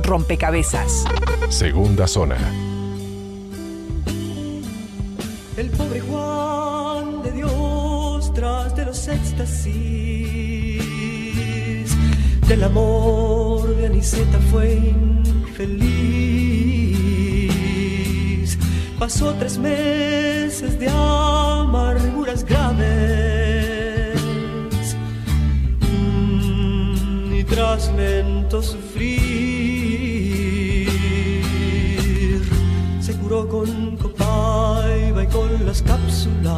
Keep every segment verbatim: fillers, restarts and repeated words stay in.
rompecabezas. Segunda zona. El pobre Juan de Dios tras de los éxtasis del amor de Aniceta fue infeliz. Pasó tres meses de amarguras graves mm, y tras lento sufrir se curó con copaiba y con las cápsulas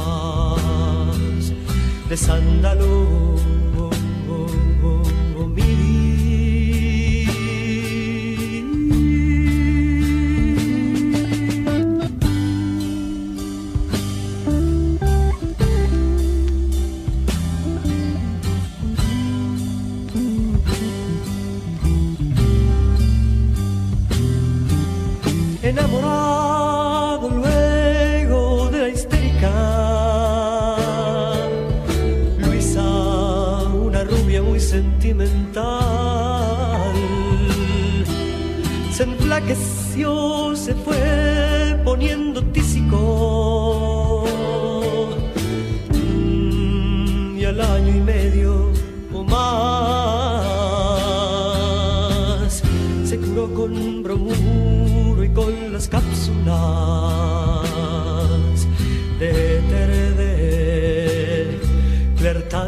de sándalo. Enamorado luego de la histérica Luisa, una rubia muy sentimental, se enflaqueció, se fue poniendo tísico mm, y al año y medio o más se curó con bromuro y con las cápsulas de Terede Clertán.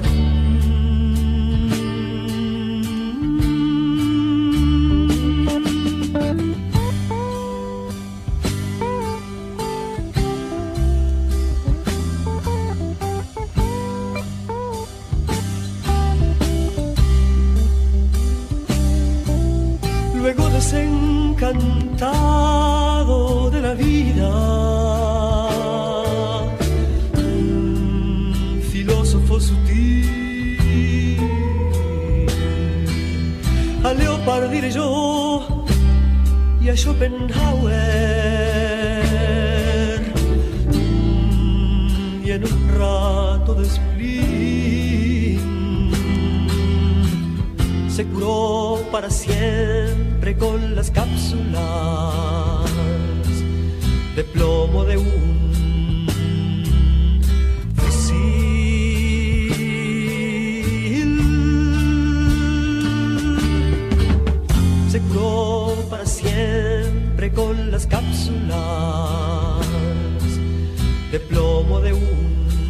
Luego desencantado de la vida, un filósofo sutil, a Leopardi leyó y a Schopenhauer, y en un rato de spleen se curó para siempre con las cápsulas de plomo de un fusil. Se curó para siempre con las cápsulas de plomo de un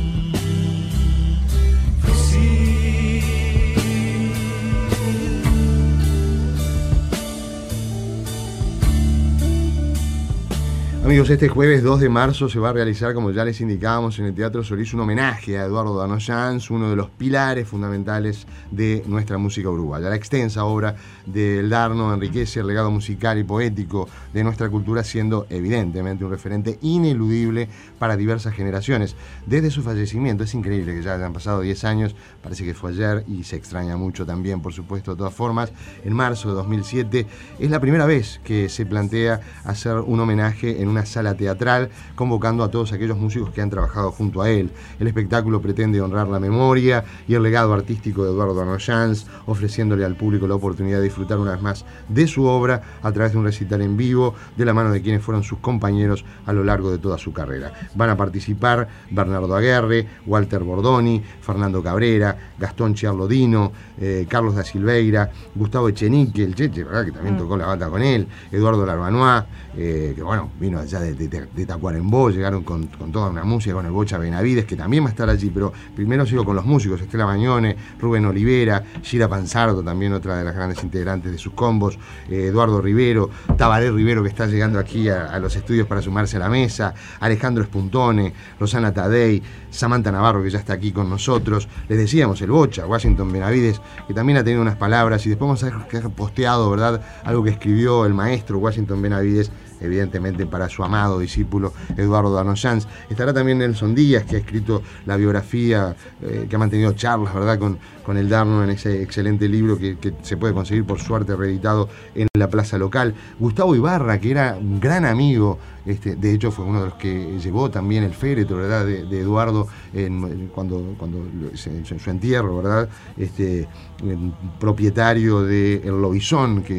Amigos, este jueves dos de marzo se va a realizar, como ya les indicábamos, en el Teatro Solís un homenaje a Eduardo Danoyanz, uno de los pilares fundamentales de nuestra música uruguaya. La extensa obra del Darno enriquece el legado musical y poético de nuestra cultura, siendo evidentemente un referente ineludible para diversas generaciones. Desde su fallecimiento, es increíble que ya hayan pasado diez años, parece que fue ayer y se extraña mucho también, por supuesto, de todas formas. En marzo de dos mil siete es la primera vez que se plantea hacer un homenaje en una sala teatral, convocando a todos aquellos músicos que han trabajado junto a él. El espectáculo pretende honrar la memoria y el legado artístico de Eduardo Danoyanz, ofreciéndole al público la oportunidad de disfrutar una vez más de su obra a través de un recital en vivo, de la mano de quienes fueron sus compañeros a lo largo de toda su carrera. Van a participar Bernardo Aguerre, Walter Bordoni, Fernando Cabrera, Gastón Chiarlodino, eh, Carlos da Silveira, Gustavo Echenique, el Cheche, ¿verdad?, que también tocó la bata con él, Eduardo Larbanois, eh, que bueno, vino allá de, de, de Tacuarembó, llegaron con, con toda una música, con el Bocha Benavides, que también va a estar allí, pero primero sigo con los músicos: Estela Mañone, Rubén Olivera, Gira Panzardo, también otra de las grandes integrantes de sus combos, eh, Eduardo Rivero, Tabaré Rivero, que está llegando aquí a, a los estudios para sumarse a la mesa, Alejandro Espuntone, Rosana Tadei, Samantha Navarro, que ya está aquí con nosotros. Les decíamos, el Bocha, Washington Benavides, que también ha tenido unas palabras, y después vamos a ver que ha posteado, ¿verdad?, algo que escribió el maestro Washington Benavides, evidentemente para su amado discípulo Eduardo Danoyanz. Estará también Nelson Díaz, que ha escrito la biografía, eh, que ha mantenido charlas, ¿verdad?, con, con el Darno en ese excelente libro que, que se puede conseguir, por suerte, reeditado en la plaza local. Gustavo Ibarra, que era un gran amigo, este, de hecho fue uno de los que llevó también el féretro, ¿verdad?, de, de Eduardo en, cuando, cuando en su entierro, ¿verdad?, este, propietario de El Lobizón, que que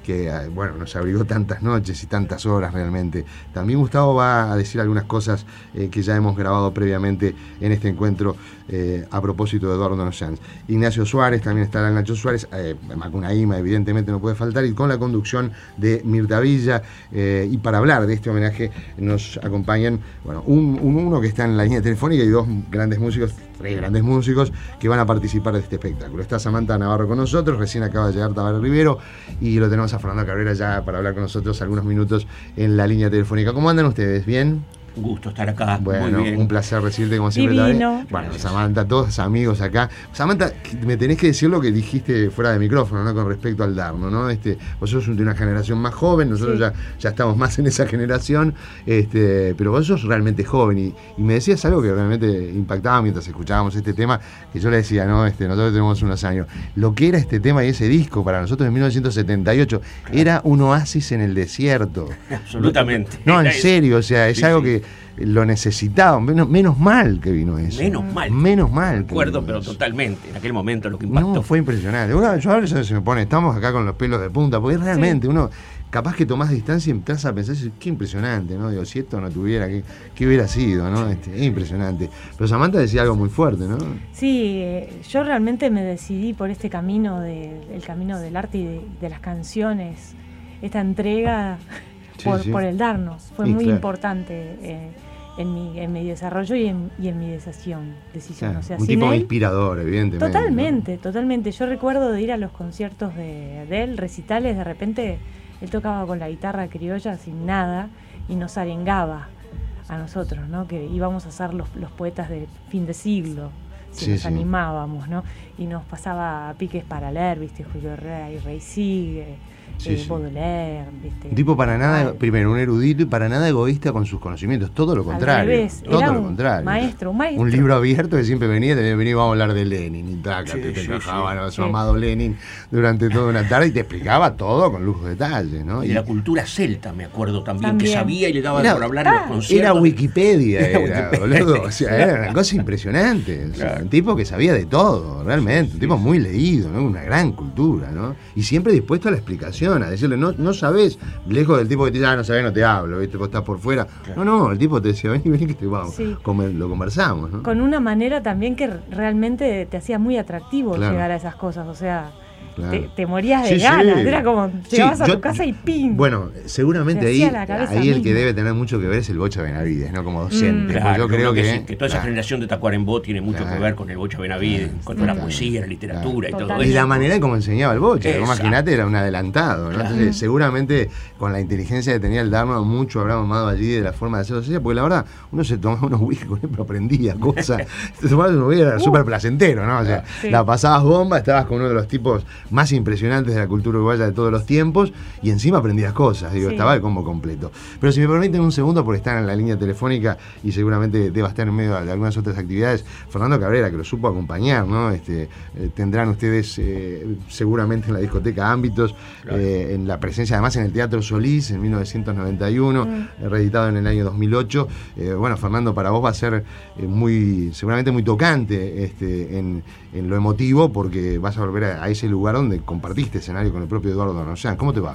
que, bueno, nos abrigó tantas noches y tantas horas realmente. También Gustavo va a decir algunas cosas eh, que ya hemos grabado previamente en este encuentro eh, a propósito de Eduardo Noyans. Ignacio Suárez, también estará Nacho Suárez, eh, Macunaíma evidentemente no puede faltar, y con la conducción de Mirta Villa. Eh, y para hablar de este homenaje nos acompañan, bueno, un, un uno que está en la línea telefónica y dos grandes músicos, tres grandes músicos que van a participar de este espectáculo. Está Samantha Navarro con nosotros, recién acaba de llegar Tabaré Rivero, y lo tenemos a Fernando Cabrera ya para hablar con nosotros algunos minutos en la línea telefónica. ¿Cómo andan ustedes? ¿Bien? Un gusto estar acá. Bueno, muy bien. Un placer recibirte como siempre. Divino. Bueno, Samantha, todos amigos acá. Samantha, me tenés que decir lo que dijiste fuera de micrófono, ¿no? Con respecto al Darno, ¿no? Este, vos sos de una generación más joven, nosotros sí. ya, ya estamos más en esa generación, este, pero vos sos realmente joven y, y me decías algo que realmente impactaba mientras escuchábamos este tema, que yo le decía, ¿no? Este, nosotros tenemos unos años. Lo que era este tema y ese disco para nosotros en mil novecientos setenta y ocho claro. era un oasis en el desierto. Absolutamente. No, en serio, o sea, es sí, algo sí. que lo necesitaban, menos, menos mal que vino eso. Menos mal. Menos mal. Que acuerdo, pero eso. Totalmente. En aquel momento lo que impactó. No, fue impresionante. Uno, yo a veces se me pone, estamos acá con los pelos de punta, porque realmente sí. uno, capaz que tomás distancia y empezás a pensar, qué impresionante, ¿no? Digo, si esto no tuviera, ¿qué, qué hubiera sido, ¿no? Este, es impresionante. Pero Samantha decía algo muy fuerte, ¿no? Sí, yo realmente me decidí por este camino, de, el camino del arte y de, de las canciones, esta entrega sí, por, sí. por el Darno. Fue sí, muy claro. importante. Eh, En mi, en mi desarrollo y en, y en mi decisión, decisión. Claro, o sea, un tipo él, inspirador, evidentemente. Totalmente, ¿no? totalmente. Yo recuerdo de ir a los conciertos de, de él, recitales, de repente él tocaba con la guitarra criolla sin nada y nos arengaba a nosotros, ¿no? Que íbamos a ser los, los poetas de fin de siglo, si sí, nos sí. animábamos, ¿no? Y nos pasaba piques para leer, ¿viste? Julio Rey, Rey Sigue. Sí, eh, sí. Baudelaire, ¿viste? Un tipo para nada, Ay. primero un erudito y para nada egoísta con sus conocimientos, todo lo contrario. Al revés. Todo Era lo un contrario. Maestro, un maestro. Un libro abierto que siempre venía, te venía vamos a hablar de Lenin, y taca, sí, te, te sí, encajaba sí. a su sí. amado Lenin durante toda una tarde y te explicaba todo con lujo de detalle, ¿no? Y, y la cultura celta, me acuerdo también, también. que sabía y le daba era, por hablar en los conciertos. Era Wikipedia, era, era boludo. O sea, era una cosa impresionante. O sea, claro. Un tipo que sabía de todo, realmente. Un tipo muy leído, ¿no? Una gran cultura, ¿no? Y siempre dispuesto a la explicación, a decirle, no, no sabés, lejos del tipo que te dice, ah, no sabés, no te hablo, ¿viste? Vos estás por fuera. Claro. No, no, el tipo te decía, vení, vení, que te vamos. Sí. Comer, lo conversamos, ¿no? Con una manera también que realmente te hacía muy atractivo claro. llegar a esas cosas, o sea... Claro. Te, te morías de sí, ganas, sí. era como llegabas sí, a tu yo, casa y ¡ping! Bueno, seguramente ahí, ahí el que debe tener mucho que ver es el Bocha Benavides, ¿no? Como docente. Mm, claro, yo creo que, que, sí, que toda esa claro. generación de Tacuarembó tiene mucho claro. que ver con el Bocha Benavides, claro. con toda la poesía, la literatura claro. y todo eso. Y la manera en cómo enseñaba el Bocha, imagínate, era un adelantado, ¿no? Claro. Entonces, seguramente con la inteligencia que tenía el Darno, mucho habrá mamado allí de la forma de hacer dociencia, porque la verdad, uno se tomaba unos whisky con él, pero aprendía cosas. Se tomaba unos whisky, era uh. súper placentero, ¿no? O sea, sí. la pasabas bomba, estabas con uno de los tipos más impresionantes de la cultura uruguaya de todos los tiempos y encima aprendías cosas, digo, sí. estaba el combo completo. Pero si me permiten un segundo, porque están en la línea telefónica y seguramente deba estar en medio de algunas otras actividades, Fernando Cabrera, que lo supo acompañar, ¿no? Este, eh, tendrán ustedes eh, seguramente en la discoteca Ámbitos, claro. eh, en la presencia además en el Teatro Solís en mil novecientos noventa y uno, mm. reeditado en el año dos mil ocho. Eh, bueno, Fernando, para vos va a ser eh, muy, seguramente muy tocante este, en, en lo emotivo, porque vas a volver a, a ese lugar donde compartiste escenario con el propio Eduardo Noyans. ¿Cómo te va?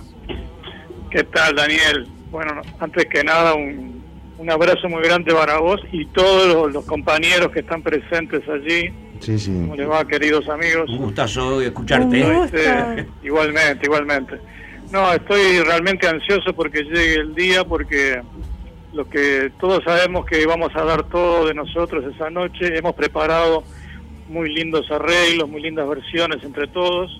¿Qué tal, Daniel? Bueno, antes que nada, un, un abrazo muy grande para vos y todos los, los compañeros que están presentes allí. Sí, sí. ¿Cómo les va, queridos amigos? Un gustazo escucharte. Este, igualmente, igualmente. No, estoy realmente ansioso porque llegue el día, porque lo que todos sabemos que vamos a dar todo de nosotros esa noche. Hemos preparado muy lindos arreglos, muy lindas versiones entre todos.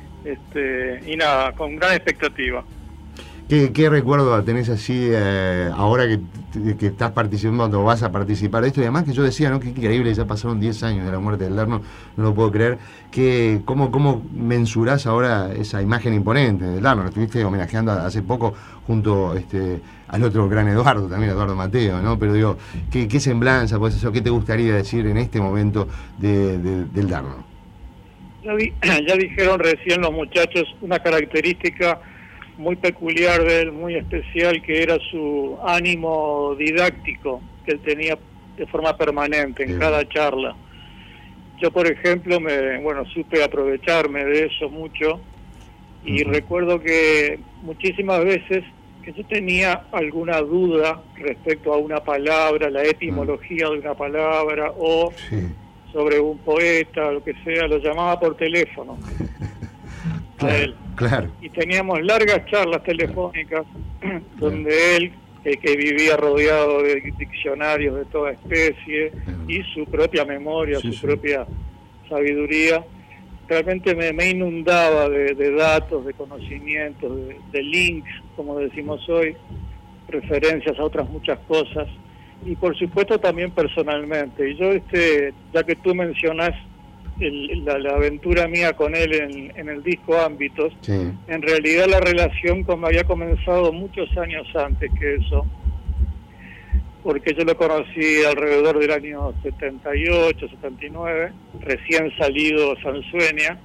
Este, y nada, con gran expectativa. ¿Qué, qué recuerdo tenés así eh, ahora que, que estás participando o vas a participar de esto? Y además que yo decía, ¿no? Que increíble, ya pasaron diez años de la muerte del Darno, no lo puedo creer. Que, ¿cómo, ¿Cómo mensurás ahora esa imagen imponente del Darno? Lo estuviste homenajeando hace poco junto este, al otro gran Eduardo, también Eduardo Mateo, ¿no? Pero digo, ¿qué, qué semblanza, pues eso, qué te gustaría decir en este momento de, de, del Darno? Ya, vi, ya dijeron recién los muchachos una característica muy peculiar de él, muy especial, que era su ánimo didáctico que él tenía de forma permanente en sí. cada charla. Yo, por ejemplo, me bueno supe aprovecharme de eso mucho Y uh-huh. recuerdo que muchísimas veces que yo tenía alguna duda respecto a una palabra, la etimología uh-huh. de una palabra, o sí. sobre un poeta, lo que sea, lo llamaba por teléfono. Claro, a él. Claro. Y teníamos largas charlas telefónicas claro. donde claro. él, que, que vivía rodeado de diccionarios de toda especie claro. y su propia memoria, sí, su sí. propia sabiduría, realmente me, me inundaba de, de datos, de conocimientos, de, de links, como decimos hoy, referencias a otras muchas cosas, y por supuesto también personalmente. Y yo, este, ya que tú mencionás el, la, la aventura mía con él en, en el disco Ámbitos, sí. en realidad la relación como había comenzado muchos años antes que eso, porque yo lo conocí alrededor del año setenta y ocho, setenta y nueve, recién salido Sansueña,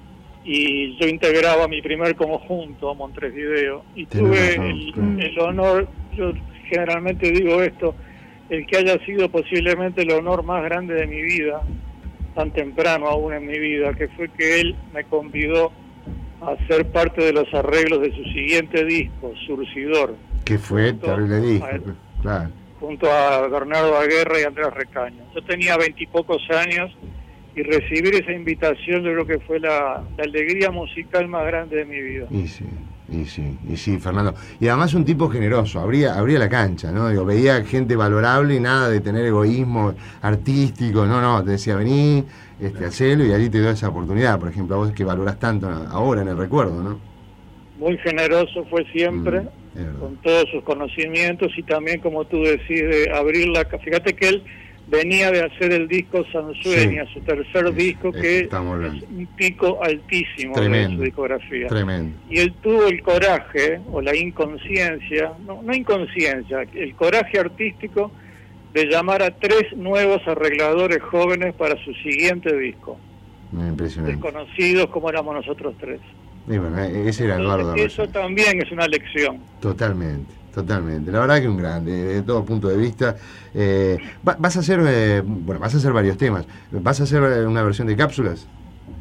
y yo integraba mi primer conjunto, Montevideo, y tuve el, el honor, yo generalmente digo esto, el que haya sido posiblemente el honor más grande de mi vida, tan temprano aún en mi vida, que fue que él me convidó a ser parte de los arreglos de su siguiente disco, Surcidor. ¿Qué fue? Terrible disco, claro. Junto a Bernardo Aguerra y Andrés Recaño. Yo tenía veintipocos años y recibir esa invitación yo creo que fue la, la alegría musical más grande de mi vida. Y sí, y sí, y sí, Fernando. Y además un tipo generoso, abría, abría la cancha, ¿no? Digo, veía gente valorable y nada de tener egoísmo artístico, no, no, te decía, vení, este, hacelo y allí te doy esa oportunidad, por ejemplo, a vos que valorás tanto ahora en el recuerdo, ¿no? Muy generoso fue siempre, mm, con todos sus conocimientos y también, como tú decís, de abrir la... Fíjate que él venía de hacer el disco Sansueña, sí, su tercer es, disco, es, que es un pico altísimo tremendo, de su discografía. Tremendo. Y él tuvo el coraje, o la inconsciencia, no, no inconsciencia, el coraje artístico de llamar a tres nuevos arregladores jóvenes para su siguiente disco. Impresionante. Desconocidos como éramos nosotros tres. Y bueno, ese era Eduardo. Entonces, eso también es una lección. Totalmente, totalmente. La verdad que un grande, de todo punto de vista. Eh, vas a hacer, eh, bueno, vas a hacer varios temas. ¿Vas a hacer una versión de cápsulas?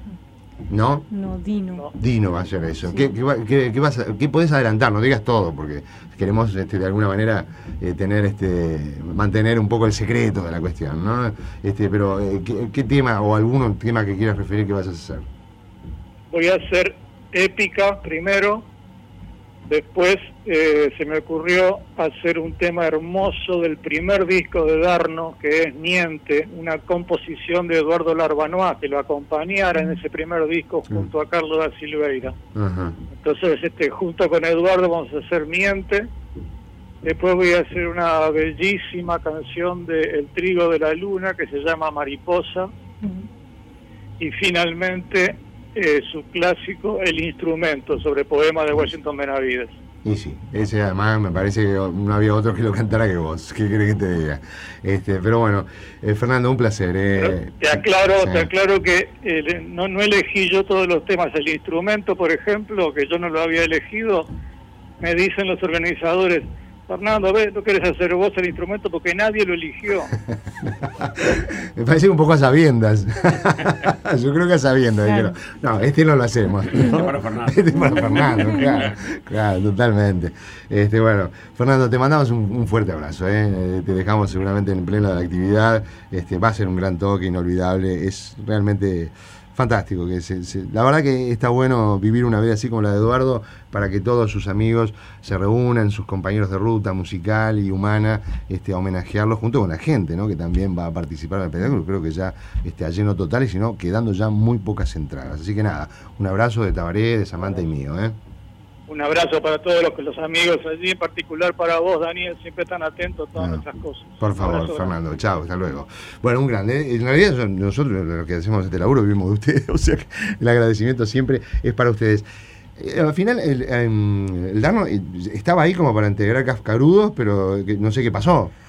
¿No? No, Dino. Dino va a hacer eso. Sí. ¿Qué, qué, qué, qué, vas a, ¿Qué podés adelantar? No digas todo, porque queremos este, de alguna manera eh, tener este mantener un poco el secreto de la cuestión, ¿no? Este, pero, eh, ¿qué, ¿qué tema o algún tema que quieras referir que vas a hacer? Voy a hacer Épica primero, después eh, se me ocurrió hacer un tema hermoso del primer disco de Darno, que es Niente, una composición de Eduardo Larbanois, que lo acompañara en ese primer disco junto a Carlos da Silveira. Uh-huh. Entonces, este, junto con Eduardo vamos a hacer Miente, después voy a hacer una bellísima canción de El Trigo de la Luna, que se llama Mariposa, uh-huh. y finalmente... Eh, su clásico El Instrumento, sobre poema de Washington Benavides. Y sí, ese además me parece que no había otro que lo cantara que vos. ¿Qué querés que te diga? Este, pero bueno, eh, Fernando, un placer. Eh. Te aclaro, sí. te aclaro que eh, no, no elegí yo todos los temas. El Instrumento, por ejemplo, que yo no lo había elegido, me dicen los organizadores, Fernando, ¿ves? ¿No querés hacer vos el instrumento? Porque nadie lo eligió. Me parece un poco a sabiendas. Yo creo que a sabiendas. Claro. No, este no lo hacemos, ¿no? Este es para Fernando. Este es para Fernando, claro. Claro, totalmente. Este, bueno, Fernando, te mandamos un, un fuerte abrazo. ¿eh? Te dejamos seguramente en pleno de la actividad. Este, va a ser un gran toque, inolvidable. Es realmente... fantástico, que se, se, la verdad que está bueno vivir una vida así como la de Eduardo, para que todos sus amigos se reúnan, sus compañeros de ruta musical y humana, este, a homenajearlos junto con la gente, ¿no? Que también va a participar en el espectáculo, creo que ya este, a lleno total, y si no, quedando ya muy pocas entradas. Así que nada, un abrazo de Tabaré, de Samantha y mío, ¿eh? Un abrazo para todos los, los amigos allí, en particular para vos, Daniel, siempre tan atento a todas no, nuestras cosas. Por favor, Fernando, chao, hasta luego. Bueno, un grande. En realidad nosotros, los que hacemos este laburo, vivimos de ustedes, o sea que el agradecimiento siempre es para ustedes. Eh, al final, el, el, el Darno estaba ahí como para integrar Cascarudos, pero no sé qué pasó.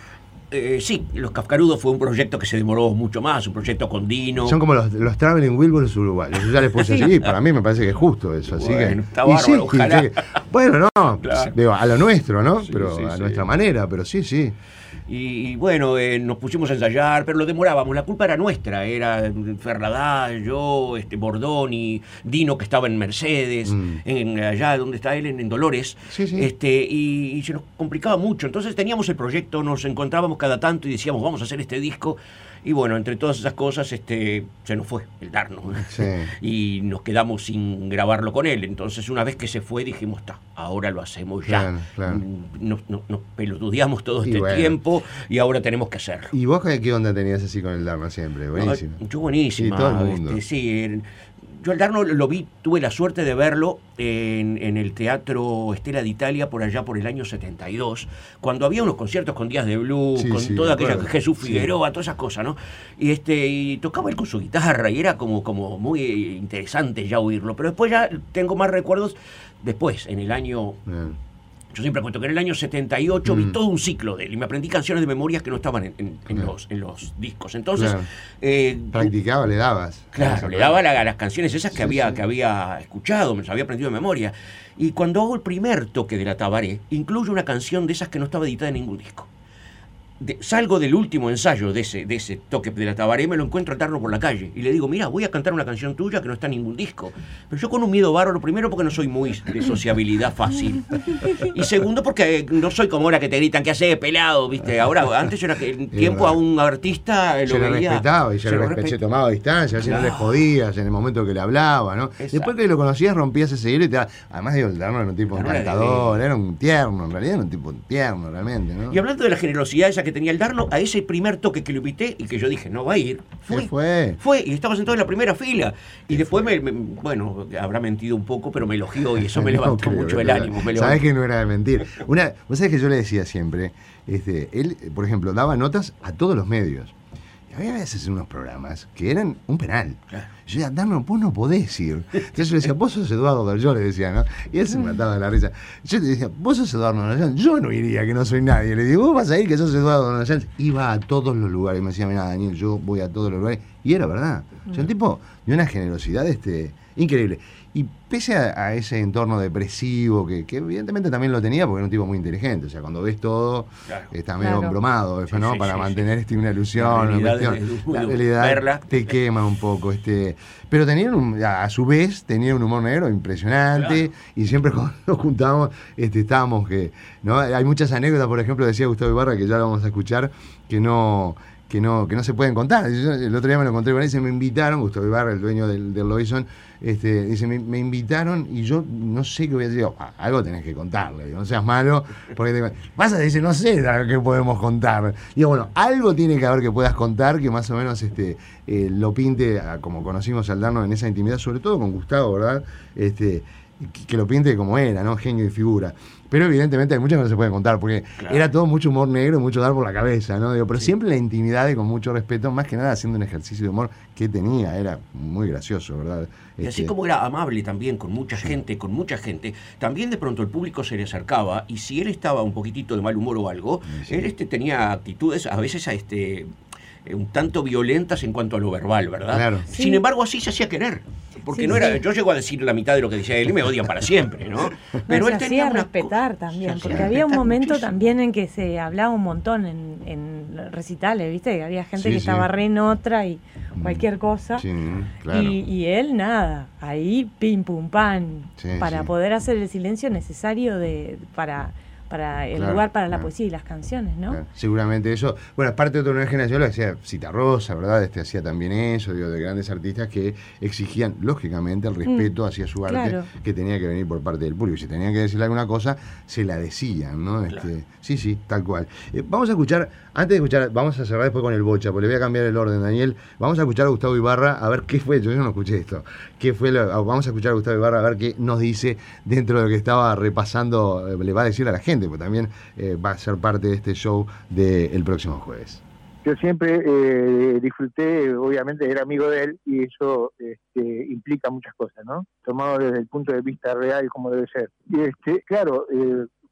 Eh, sí, Los Cascarudos fue un proyecto que se demoró mucho más, un proyecto con Dino. Son como los, los Traveling Wilburys uruguayos. Yo ya les puse así, para mí me parece que es justo eso. Así Bueno, que, está y bárbaro, sí, ojalá. sí, bueno, no, Claro. digo, a lo nuestro, ¿no? Sí, pero sí, a sí. nuestra manera, pero sí, sí. Y, y bueno, eh, nos pusimos a ensayar, pero lo demorábamos. La culpa era nuestra. Era Ferradá, yo, este, Bordoni, Dino, que estaba en Mercedes, Mm. en, allá donde está él, en, en Dolores. Sí, sí. Este, y, y se nos complicaba mucho. Entonces teníamos el proyecto, nos encontrábamos cada tanto y decíamos, vamos a hacer este disco. Y bueno, entre todas esas cosas, este, se nos fue el Darno. Sí. Y nos quedamos sin grabarlo con él. Entonces, una vez que se fue, dijimos, está, ahora lo hacemos ya. Claro, claro. Nos, nos, nos pelotudeamos todo Y este bueno. tiempo y ahora tenemos que hacerlo. ¿Y vos qué onda tenías así con el Dharma siempre? Buenísimo. No, yo buenísima. Sí, todo el mundo. Este, sí, el- yo al Darno lo vi, tuve la suerte de verlo en, en el Teatro Estela d'Italia por allá por el año setenta y dos, cuando había unos conciertos con Díaz de Blues, Sí, con sí, toda me aquella acuerdo. Jesús Sí. Figueroa, todas esas cosas, ¿no? Y este y tocaba él con su guitarra y era como, como muy interesante ya oírlo. Pero después ya tengo más recuerdos después, en el año... Bien. Yo siempre cuento que en el año setenta y ocho vi Mm. todo un ciclo de él y me aprendí canciones de memorias que no estaban en, en- en Claro. los, en los discos. Entonces, Claro. eh, Practicaba, le dabas. claro, le daba la- las canciones esas que, Sí, había, sí. que había escuchado, me las había aprendido de memoria. Y cuando hago el primer toque de la Tabaré, incluyo una canción de esas que no estaba editada en ningún disco. De- salgo del último ensayo de ese, de ese toque de la Tabaré, me lo encuentro al Darno por la calle y le digo, mira, voy a cantar una canción tuya que no está en ningún disco. Pero yo con un miedo bárbaro, primero porque no soy muy de sociabilidad fácil. Y segundo porque no soy como ahora que te gritan que hace pelado, ¿viste? Ahora, antes yo era que en tiempo a un artista lo Se le veía... respetaba y se, se le lo respe- respe- se tomaba distancia, si no le Claro. jodías en el momento que le hablaba, ¿no? Exacto. Después que lo conocías rompías ese hielo y te daba- además digo, el Darno era un tipo Darno era encantador, divino. era un tierno, en realidad era un tipo tierno realmente, ¿no? Y hablando de la generosidad esa que tenía el Darno, a ese primer toque que lo invité y que yo dije, no va a ir, fue. ¿Qué fue? Fue, y estaba sentado en la primera fila. Y después, me, me- bueno, habrá mentido un poco, pero me elogió y eso me No levantó creo, mucho el pero- ánimo. Me Sabés levantó. que no era de mentir. Una, vos sabés que yo le decía siempre, este, él, por ejemplo, daba notas a todos los medios. Y había veces en unos programas que eran un penal. Claro. Yo decía, Darno, vos no podés ir. Entonces yo le decía, vos sos Eduardo Dal, yo le decía, ¿no? Y él se mataba de la risa. Yo le decía, vos sos Eduardo Dal, yo no iría, que no soy nadie. Le digo, vos vas a ir, que sos Eduardo Dal. Iba a todos los lugares. Y me decía, mira, Daniel, yo voy a todos los lugares. Y era verdad. O sea, un tipo de una generosidad este, increíble. Y pese a, a ese entorno depresivo, que, que evidentemente también lo tenía, porque era un tipo muy inteligente. O sea, cuando ves todo, Claro. está medio Claro. embromado, Sí, ¿no? sí, Para sí, mantener sí. este, una ilusión, La una realidad cuestión. de- de- La de realidad verla. te quema un poco. este Pero tenían un, a su vez, tenía un humor negro impresionante. Claro. Y siempre cuando nos juntábamos, este, estábamos que, ¿no? Hay muchas anécdotas, por ejemplo, decía Gustavo Ibarra, que ya lo vamos a escuchar, que no. Que no, que no se pueden contar. Yo el otro día me lo encontré con él y dice, me invitaron, Gustavo Ibarra, el dueño del, del Lobison, este, dice, me, me invitaron y yo no sé qué voy a decir. Digo, "Ah, algo tenés que contarle, digo, no seas malo, porque te vas a decir, no sé qué podemos contar. Y digo, bueno, algo tiene que haber que puedas contar que más o menos este, eh, lo pinte, a, como conocimos al Darno en esa intimidad, sobre todo con Gustavo, ¿verdad? Este, que, que lo pinte como era, ¿no? Genio y figura. Pero evidentemente hay muchas que no se pueden contar, porque Claro. era todo mucho humor negro, mucho dar por la cabeza, ¿no? Digo, pero siempre la intimidad y con mucho respeto, más que nada haciendo un ejercicio de humor que tenía, era muy gracioso, ¿verdad? Y así Este, como era amable también con mucha gente, con mucha gente, también de pronto el público se le acercaba y si él estaba un poquitito de mal humor o algo, Sí. él este, tenía actitudes a veces este, eh, un tanto violentas en cuanto a lo verbal, ¿verdad? Claro. Sí. Sin embargo, así se hacía querer. Porque Sí, no era, sí. yo llego a decir la mitad de lo que decía él y me odian para siempre, ¿no? Pero No, él se tenía hacía una respetar co- también, se hacía porque había un respetar momento muchísimo. también en que se hablaba un montón en, en recitales, ¿viste? Que había gente Sí, que sí. estaba re en otra y Mm. cualquier cosa. Sí, claro. Y, y él nada, ahí pim pum pan, Sí, para sí. poder hacer el silencio necesario de para para el Claro, lugar para la claro. poesía y las canciones, ¿no? Claro, seguramente eso. Bueno, aparte de otra nueva generación, lo hacía Cita Rosa, ¿verdad? Este hacía también eso, digo, de grandes artistas que exigían, lógicamente, el respeto hacia su arte, claro. que tenía que venir por parte del público. Si tenían que decirle alguna cosa, se la decían, ¿no? Este, Claro. sí, sí, tal cual. Eh, vamos a escuchar, antes de escuchar, vamos a cerrar después con el Bocha, porque le voy a cambiar el orden, Daniel. Vamos a escuchar a Gustavo Ibarra, a ver qué fue, yo no escuché esto. ¿Qué fue lo- vamos a escuchar a Gustavo Ibarra, a ver qué nos dice dentro de lo que estaba repasando, eh, le va a decir a la gente, porque también eh, va a ser parte de este show del próximo jueves. Yo siempre eh, disfruté, obviamente era amigo de él y eso este, implica muchas cosas, ¿no? Tomado desde el punto de vista real como debe ser. Y este, claro, eh,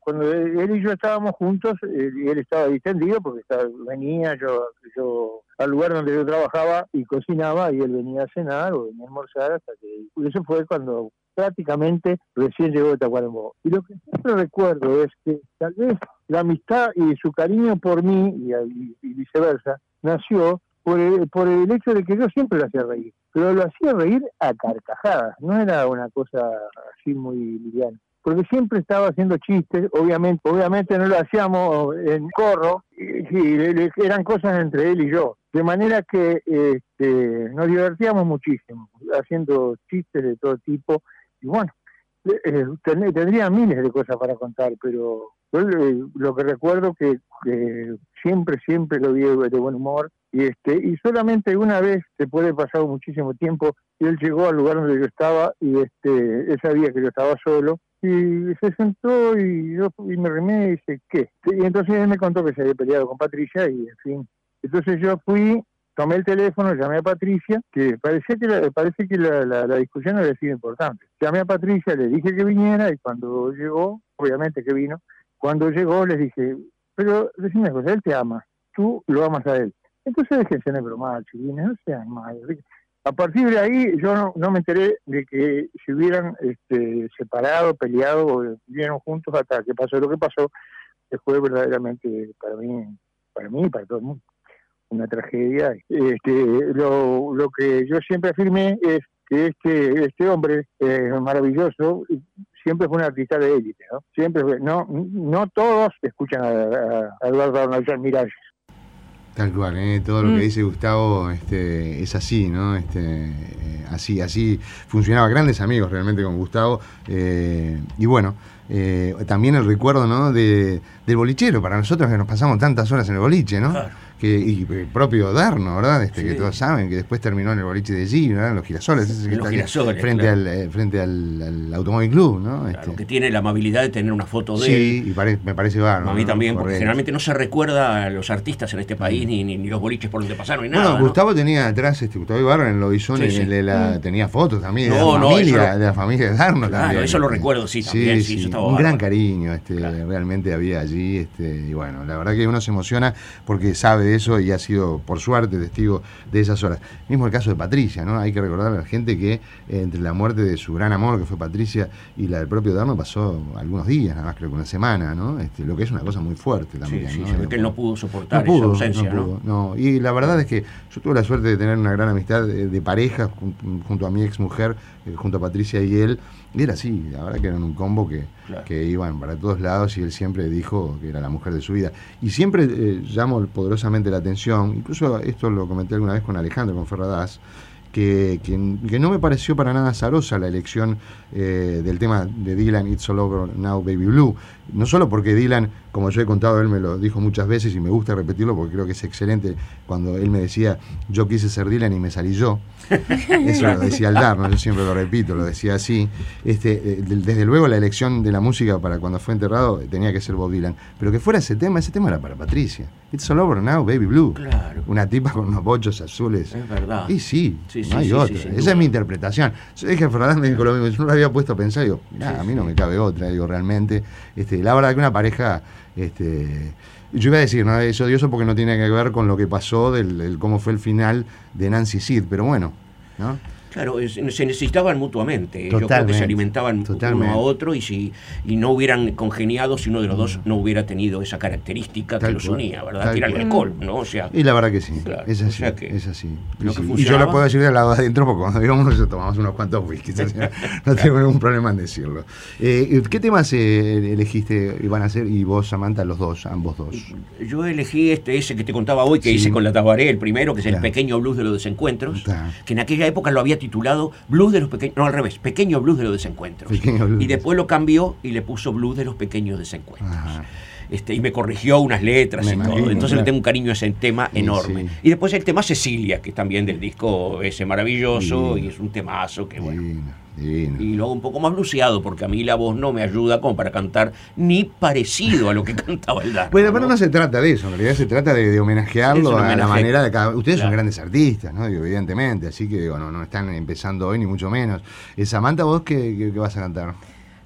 cuando él y yo estábamos juntos, él, él estaba distendido porque estaba, venía yo, yo al lugar donde yo trabajaba y cocinaba, y él venía a cenar o venía a almorzar, hasta que y eso fue cuando prácticamente recién llegó de Tacuarembó. Y lo que siempre recuerdo es que tal vez la amistad y su cariño por mí, y, y, y viceversa, nació por el, por el hecho de que yo siempre lo hacía reír, pero lo hacía reír a carcajadas, no era una cosa así muy liviana, porque siempre estaba haciendo chistes, obviamente obviamente no lo hacíamos en corro, y, y eran cosas entre él y yo, de manera que este, nos divertíamos muchísimo, haciendo chistes de todo tipo, y bueno, eh, ten, tendría miles de cosas para contar, pero yo eh, lo que recuerdo que, que siempre, siempre lo vi de buen humor, y este y solamente una vez, después de pasado muchísimo tiempo, él llegó al lugar donde yo estaba, y este él sabía que yo estaba solo, y se sentó y yo y me remé y dice, ¿qué? Y entonces él me contó que se había peleado con Patricia, y en fin, entonces yo fui, tomé el teléfono, llamé a Patricia, que parecía que la, parece que la, la, la discusión había sido importante. Llamé a Patricia, le dije que viniera, y cuando llegó, obviamente que vino, cuando llegó les dije, pero decime una cosa, él te ama, tú lo amas a él. Entonces déjense de bromar, chiquines, no sean malos. A partir de ahí yo no, no me enteré de que se hubieran este, separado, peleado o vivieron juntos hasta que pasó lo que pasó, que fue verdaderamente para mí, para mí y para todo el mundo una tragedia. Este, lo, lo que yo siempre afirmé es que este, este hombre eh, maravilloso siempre fue un artista de élite, ¿no? Siempre fue, no, no todos escuchan a, a, a Eduardo Arnaldo Miralles. Tal cual, ¿eh? Todo lo mm. que dice Gustavo este, es así, ¿no? Este, eh, así, así funcionaba. Grandes amigos realmente con Gustavo. Eh, y bueno, eh, también el recuerdo, ¿no? De, del bolichero, para nosotros que nos pasamos tantas horas en el boliche, ¿no? Claro. Que, y el propio Darno, ¿verdad? Este, sí. Que todos saben, que después terminó en el boliche de G, ¿verdad? En los girasoles, ese que los está girasoles, frente, claro. al, eh, frente al, al Automóvil Club, ¿no? Claro, este. que tiene la amabilidad de tener una foto de sí, él. Sí, y pare, me parece bárbaro. A mí ¿no? también, porque Correcto. generalmente no se recuerda a los artistas en este país, ni, ni, ni los boliches por donde pasaron, ni Bueno, nada. Gustavo ¿no? tenía atrás, este, Gustavo Ibarra en Lobizón, Sí, sí. en el, la, tenía fotos también de, No, la no, familia, eso lo- de la familia de Darno Claro, también. eso lo este. recuerdo, sí, también, sí, eso estaba un bárbaro. gran cariño este, Claro. realmente había allí, este, y bueno, la verdad que uno se emociona porque sabe de eso y ha sido, por suerte, testigo de esas horas. Mismo el caso de Patricia, ¿no? Hay que recordar a la gente que eh, entre la muerte de su gran amor, que fue Patricia, y la del propio Darno pasó algunos días, nada más creo que una semana, ¿no? Este, lo que es una cosa muy fuerte también, Sí, sí, ¿no? se ve que él no pudo soportar No pudo, esa ausencia, no ¿no? pudo, no. Y la verdad es que yo tuve la suerte de tener una gran amistad de, de pareja junto, junto a mi ex mujer, eh, junto a Patricia y él, y era así, la verdad que eran un combo que, Claro. que iban para todos lados, y él siempre dijo que era la mujer de su vida. Y siempre eh, llamo poderosamente la atención, incluso esto lo comenté alguna vez con Alejandro, con Ferradas, que, que, que no me pareció para nada azarosa la elección eh, del tema de Dylan, It's All Over Now, Baby Blue. No solo porque Dylan, como yo he contado, él me lo dijo muchas veces y me gusta repetirlo porque creo que es excelente, cuando él me decía, yo quise ser Dylan y me salí yo. Eso lo decía Aldar, ¿no? Yo siempre lo repito, lo decía así. Este, eh, desde luego la elección de la música para cuando fue enterrado tenía que ser Bob Dylan, pero que fuera ese tema, ese tema era para Patricia. It's All Over Now, Baby Blue. Claro. Una tipa con unos bochos azules. Es verdad. Y sí, Sí, sí, no hay sí, otra. sí, sin Esa duda. es mi interpretación. Yo dije, Fernández me dijo lo mismo, yo no lo había puesto a pensar, digo, nah, Sí, a mí no sí. me cabe otra, digo, realmente. Este, la verdad que una pareja, este, yo iba a decir, ¿no? Es odioso porque no tiene que ver con lo que pasó, del, del cómo fue el final de Nancy Sid, pero bueno, ¿no? Claro, es- se necesitaban mutuamente. Yo creo que Totalmente, se alimentaban totalmente. uno a otro, y si y no hubieran congeniado si uno de los dos no hubiera tenido esa característica que Tal los cual, unía, ¿verdad? tal Que era el cual. alcohol, ¿no? O sea, Y la verdad que sí, Claro, es o así, sea que es así. lo Y, que sí. Y yo funcionaba- lo puedo decir del lado adentro porque cuando íbamos nos tomamos unos cuantos whiskies, o sea, no tengo ningún problema en decirlo. Eh, ¿Qué temas eh, elegiste, iban a hacer, y vos, Samantha, los dos, ambos dos? yo elegí este ese que te contaba hoy, que Sí. hice con la Tabaré, el primero, que es Claro. el pequeño blues de los desencuentros, Claro. que en aquella época lo había titulado Blues de los pequeños, no, al revés, Pequeño Blues de los desencuentros. Pequeño Blues. Y después lo cambió y le puso Blues de los pequeños desencuentros. Ajá. Este, y me corrigió unas letras Me y imagino, todo. Entonces claro. le tengo un cariño a ese tema Sí, enorme. sí. Y después el tema Cecilia, que es también del disco ese maravilloso, Divino. y es un temazo que bueno. Divino, divino. Y luego un poco más bluseado, porque a mí la voz no me ayuda como para cantar ni parecido a lo que cantaba el Darno. Bueno, pero no se trata de eso, en realidad se trata de, de homenajearlo Es un a la homenaje. manera de cada. Ustedes son Claro. grandes artistas, ¿no? Digo, evidentemente, así que digo, no, no están empezando hoy ni mucho menos. Eh, Samantha, ¿vos qué, qué- qué vas a cantar?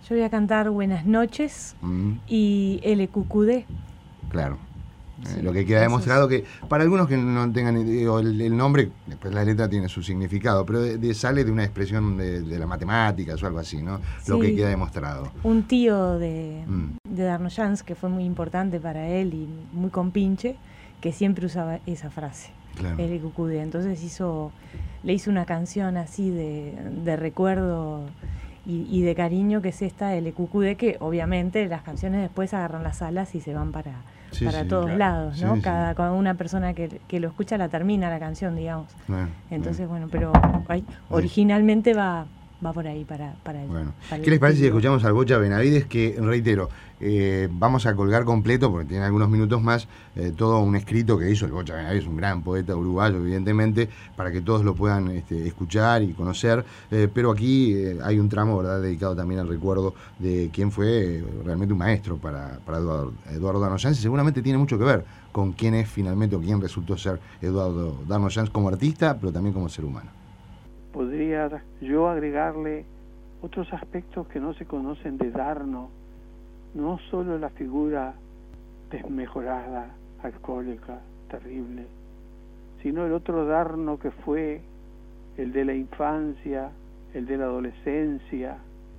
Yo voy a cantar Buenas noches Mm, y L Q Q D. claro. Sí, Eh, lo que queda eso demostrado que, para algunos que no tengan digo, el, el nombre, después la letra tiene su significado, pero de, de- sale de una expresión de, de las matemáticas o algo así, ¿no? Lo Sí. que queda demostrado. Un tío de, Mm. de Darnoyans, que fue muy importante para él y muy compinche, que siempre usaba esa frase, Claro. L Q Q D. Entonces hizo, le hizo una canción así de, de recuerdo y, y de cariño, que es esta L Q Q D, que obviamente las canciones después agarran las alas y se van para, Sí, para sí, todos claro. lados, ¿no? Sí, sí. Cada, cada una persona que, que lo escucha la termina la canción, digamos. Bueno, Entonces, bueno. bueno, pero ay, originalmente va, va por ahí para, para el. Bueno, para ¿qué el les parece si estilo. escuchamos al Bocha Benavides? Que, reitero, eh, vamos a colgar completo, porque tiene algunos minutos más, eh, todo un escrito que hizo el Bocha Benavides, un gran poeta uruguayo, evidentemente, para que todos lo puedan este, escuchar y conocer. Eh, pero aquí eh, hay un tramo, ¿verdad?, dedicado también al recuerdo de quién fue eh, realmente un maestro para, para Eduardo, Eduardo Darnoyans, y seguramente tiene mucho que ver con quién es finalmente o quién resultó ser Eduardo Darnoyans como artista, pero también como ser humano. Podría yo agregarle otros aspectos que no se conocen de Darno, no solo la figura desmejorada, alcohólica, terrible, sino el otro Darno que fue el de la infancia, el de la adolescencia,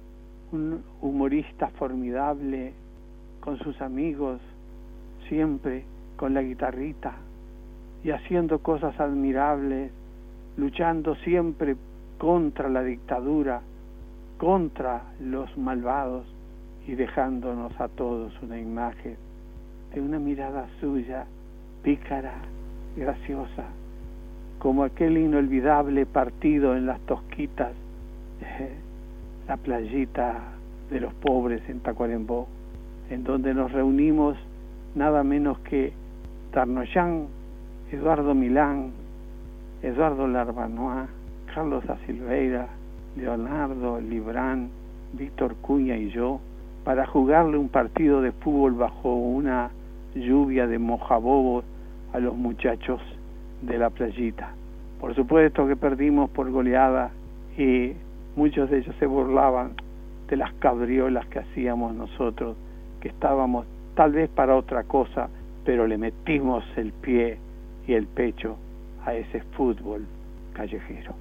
un humorista formidable con sus amigos, siempre con la guitarrita y haciendo cosas admirables, luchando siempre contra la dictadura, contra los malvados y dejándonos a todos una imagen de una mirada suya, pícara, graciosa, como aquel inolvidable partido en las Tosquitas, eh, la playita de los pobres en Tacuarembó, en donde nos reunimos nada menos que Darnoyans, Eduardo Milán, Eduardo Larbanois, Carlos da Silveira, Leonardo Librán, Víctor Cuña y yo, para jugarle un partido de fútbol bajo una lluvia de mojabobos a los muchachos de la playita. Por supuesto que perdimos por goleada y muchos de ellos se burlaban de las cabriolas que hacíamos nosotros, que estábamos tal vez para otra cosa, pero le metimos el pie y el pecho a ese fútbol callejero.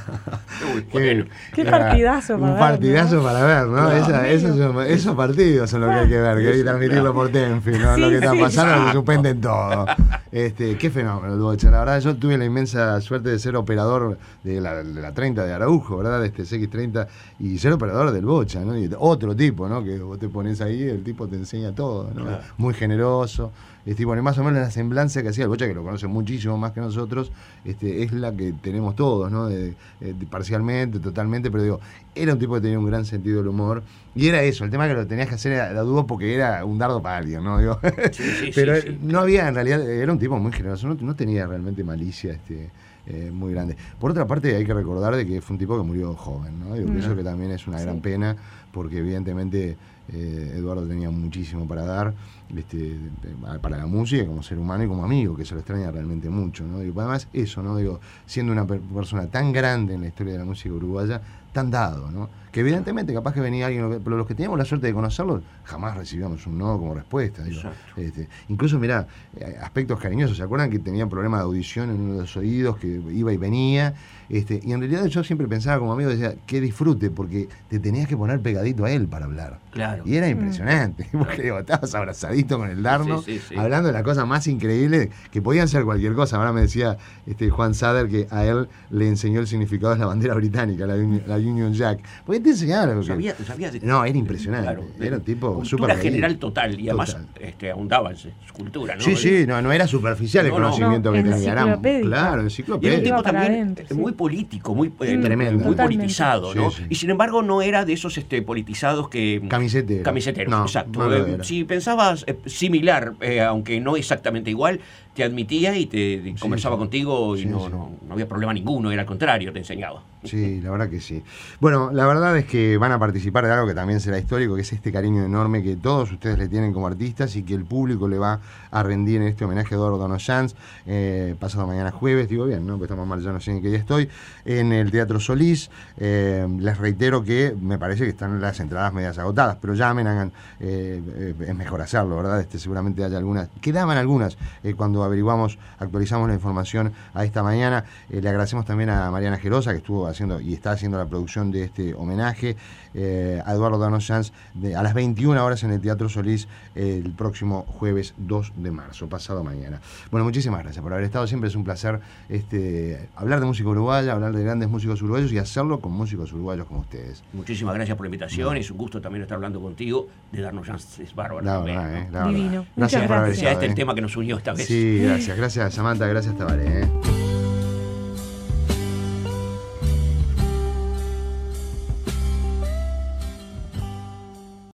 Uy, bueno. Qué partidazo Un para ver, partidazo ¿no? para ver, ¿no? Claro. Esa- esos, son- esos partidos son los que hay que ver, que hay que transmitirlo por Tenfi, ¿no? Sí, Lo que está sí. pasando, se Exacto. suspenden todo. Este, qué fenómeno el Bocha. La verdad, yo tuve la inmensa suerte de ser operador de la, de la treinta de Araujo, ¿verdad? De este C X treinta, y ser operador del Bocha, ¿no? Y otro tipo, ¿no? Que vos te pones ahí, el tipo te enseña todo, ¿no? Claro. Muy generoso. Este, bueno, y más o menos la semblanza que hacía el Bocha, que lo conoce muchísimo más que nosotros, este, es la que tenemos todos, ¿no? De, de- parcialmente, totalmente, pero digo, era un tipo que tenía un gran sentido del humor, y era eso, el tema que lo tenías que hacer era, la dudo porque era un dardo para alguien, ¿no? Digo, Sí, sí, pero sí, sí. no había, en realidad, era un tipo muy generoso, no, no tenía realmente malicia, este, eh, muy grande. Por otra parte, hay que recordar de que fue un tipo que murió joven, ¿no? Digo, que Mm. eso que también es una Sí. gran pena, porque evidentemente eh, Eduardo tenía muchísimo para dar, este, para la música, como ser humano y como amigo, que se lo extraña realmente mucho, ¿no? Digo, además eso, ¿no? Digo, siendo una per- persona tan grande en la historia de la música uruguaya, tan dado, ¿no? Que evidentemente capaz que venía alguien, pero los que teníamos la suerte de conocerlo, jamás recibíamos un no como respuesta. Digo. Exacto. Este, incluso, mirá, eh, aspectos cariñosos, ¿se acuerdan que tenía problema de audición en uno de los oídos, que iba y venía? Este, y en realidad yo siempre pensaba como amigo, decía, que disfrute, porque te tenías que poner pegadito a él para hablar. Claro. Y era impresionante, porque digo, estabas abrazadito con el Darno, Sí, sí, sí. hablando de las cosas más increíbles, que podían ser cualquier cosa. Ahora me decía este Juan Sader que a él le enseñó el significado de la bandera británica, la, Uni- la Union Jack. Porque te enseñaba lo que... Sabía, sabía de- No, era impresionante. Claro, de- Era un tipo cultura súper leído. general total, y además Total. este, ahondaba en su cultura, ¿no? Sí, sí, no, no era superficial el No, no. conocimiento No, que tenía. Era, enciclopédico. claro, Y era un enciclopédico. tipo Iba para también adentro, eh, sí. muy político, muy, eh, Mm, Tremendo. muy totalmente. politizado, ¿no? Sí, sí. Y sin embargo no era de esos este, politizados que... Camisetero. Camiseteros, No, exacto. no lo Eh, era. si pensabas eh, similar, eh, aunque no exactamente igual, te admitía y te, te Sí, conversaba sí. contigo y Sí, no, sí. no, no había problema ninguno, era al contrario, te enseñaba. Sí, la verdad que sí. Bueno, la verdad es que van a participar de algo que también será histórico, que es este cariño enorme que todos ustedes le tienen como artistas y que el público le va a rendir en este homenaje a Eduardo Donosanz, eh, pasado mañana jueves, digo bien, ¿no? Pues estamos mal, ya no sé en qué día estoy, en el Teatro Solís. Eh, les reitero que me parece que están las entradas medias agotadas, pero llamen, hagan, eh, eh, es mejor hacerlo, ¿verdad? Este, seguramente haya algunas, quedaban algunas eh, cuando averiguamos, actualizamos la información a esta mañana. Eh, le agradecemos también a Mariana Gerosa, que estuvo haciendo y está haciendo la producción de este homenaje eh, a Eduardo Donosanz a las veintiuna horas en el Teatro Solís eh, el próximo jueves dos de marzo, pasado mañana. Bueno, muchísimas gracias por haber estado. Siempre es un placer este, hablar de música uruguaya, hablar de grandes músicos uruguayos y hacerlo con músicos uruguayos como ustedes. Muchísimas gracias por la invitación, es un gusto también estar hablando contigo, de darnos chances bárbaras. La también, verdad, ¿no? eh, la Divino. verdad. Muchas Gracias por haber gracias. Ya estado. este es el eh. tema que nos unió esta vez. Sí, gracias. Gracias, Samantha. Gracias, Tabaré. Eh.